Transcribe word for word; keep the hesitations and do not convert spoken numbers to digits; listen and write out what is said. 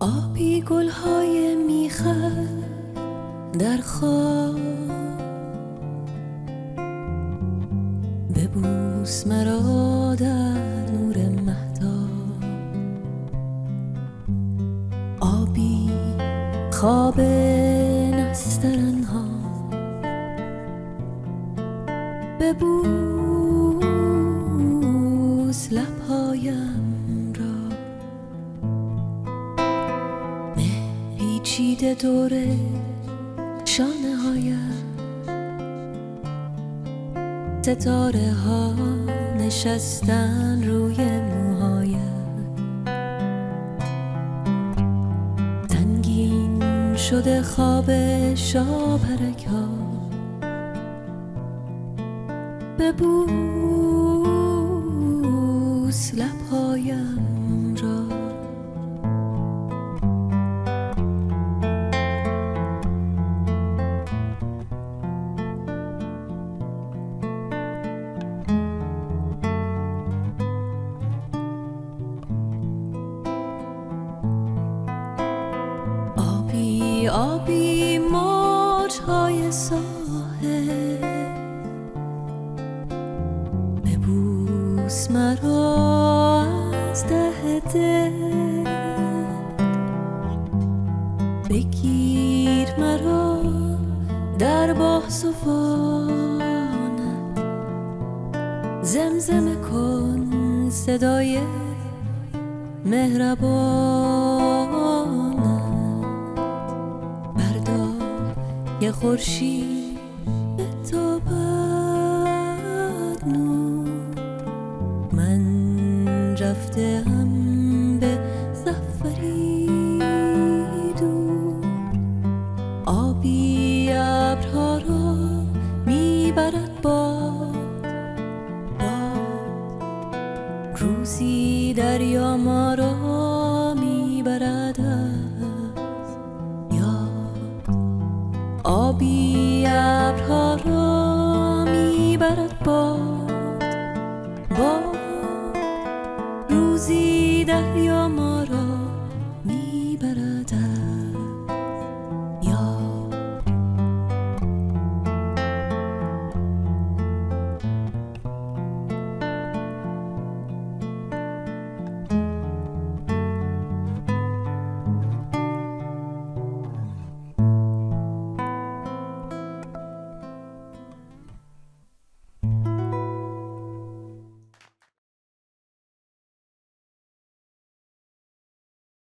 آبی گلهای میخک در خواب، ببوس مرا در نور مهتاب. آبی خواب نسترنها، ببوس لبهایم را. مه پیچیده دور شانه هایم، ستاره ها نشستن روی موهایم. سنگین شده خواب شاپرک ها، ببوس لبهایم را. آبی آبی موجهای ساحل، ببوس مرا از ته دل. بگیر مرا در باهزبانت، زمزمه کن صدای مهربانت. بردار یه خورشید بتابد نور، من رفته